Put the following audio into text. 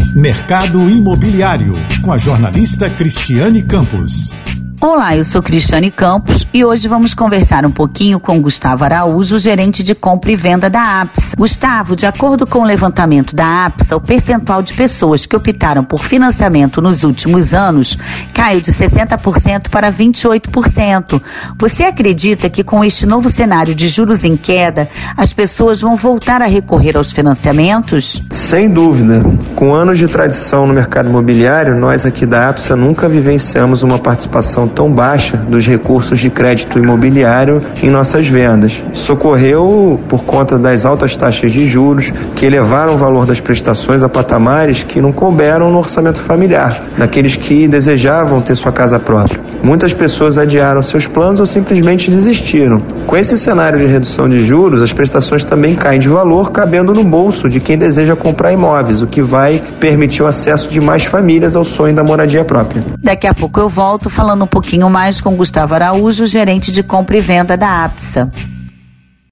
Mercado Imobiliário, com a jornalista Cristiane Campos. Olá, eu sou Cristiane Campos e hoje vamos conversar um pouquinho com Gustavo Araújo, gerente de compra e venda da APSA. Gustavo, de acordo com o levantamento da APSA, o percentual de pessoas que optaram por financiamento nos últimos anos caiu de 60% para 28%. Você acredita que com este novo cenário de juros em queda, as pessoas vão voltar a recorrer aos financiamentos? Sem dúvida. Com anos de tradição no mercado imobiliário, nós aqui da APSA nunca vivenciamos uma participação tão baixa dos recursos de crédito imobiliário em nossas vendas. Isso ocorreu por conta das altas taxas de juros que elevaram o valor das prestações a patamares que não couberam no orçamento familiar, daqueles que desejavam ter sua casa própria. Muitas pessoas adiaram seus planos ou simplesmente desistiram. Com esse cenário de redução de juros, as prestações também caem de valor, cabendo no bolso de quem deseja comprar imóveis, o que vai permitir o acesso de mais famílias ao sonho da moradia própria. Daqui a pouco eu volto falando um pouquinho mais com Gustavo Araújo, gerente de compra e venda da APSA.